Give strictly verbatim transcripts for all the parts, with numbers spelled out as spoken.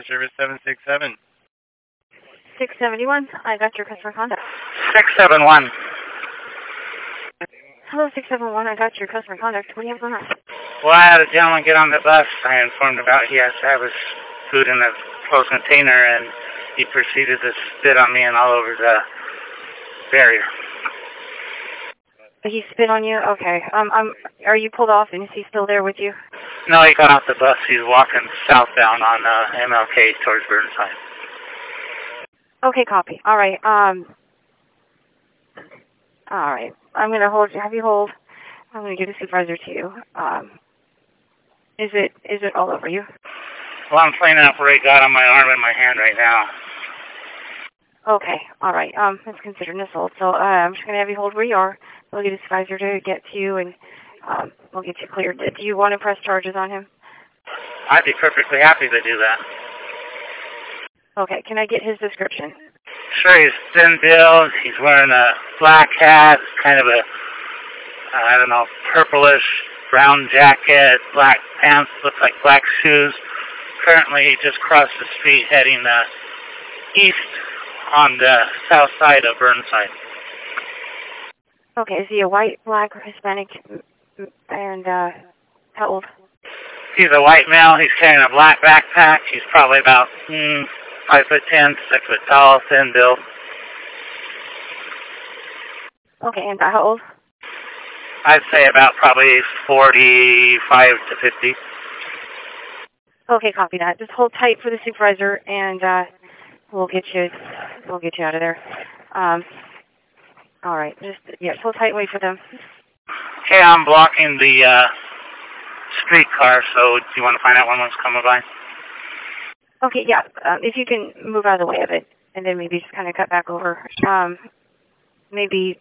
service seven six seven. six seventy-one, I got your customer contact. six seven one. Hello, six seven one, I got your customer contact. What do you have going on? Well, I had a gentleman get on the bus. I informed about he has to have his food in a closed container, and he proceeded to spit on me and all over the barrier. He spit on you? Okay. Um, um, are you pulled off, and is he still there with you? No, he got off the bus. He's walking southbound on uh, M L K towards Burnside. Okay, copy. All right. Um. All right. I'm gonna hold. Have you hold. I'm gonna get a supervisor to you. Um. Is it is it all over you? Well, I'm playing out where he got on my arm and my hand right now. Okay. All right. Um. It's considered an assault. So uh, I'm just gonna have you hold where you are. We'll get a supervisor to get to you, and um, we'll get you cleared. Do you want to press charges on him? I'd be perfectly happy to do that. Okay. Can I get his description? Sure, he's thin build. He's wearing a black hat, kind of a, I don't know, purplish brown jacket, black pants, looks like black shoes. Currently, he just crossed the street heading uh, east on the south side of Burnside. Okay, is he a white, black, or Hispanic, and uh, how old? He's a white male. He's carrying a black backpack. He's probably about mm, five foot ten, six foot tall, thin build. Okay, and how old? I'd say about probably forty-five to fifty. Okay, copy that. Just hold tight for the supervisor, and uh, we'll get you. We'll get you out of there. Um, all right, just yeah, hold tight. Wait for them. Okay, I'm blocking the uh, streetcar. So, do you want to find out when one's coming by? Okay, yeah. Um, if you can move out of the way of it, and then maybe just kind of cut back over. Um, maybe.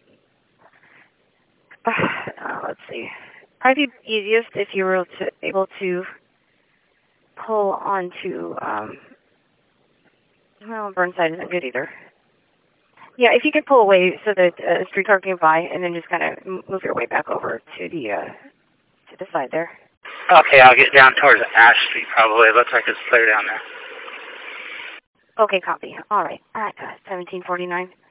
Uh, let's see. Probably be easiest if you were to, able to pull onto. Um, well, Burnside isn't good either. Yeah, if you could pull away so that a uh, streetcar can by, and then just kind of move your way back over to the uh, to the side there. Okay, I'll get down towards Ash Street probably. It looks like it's clear down there. Okay, copy. All right. All right, uh, seventeen forty-nine.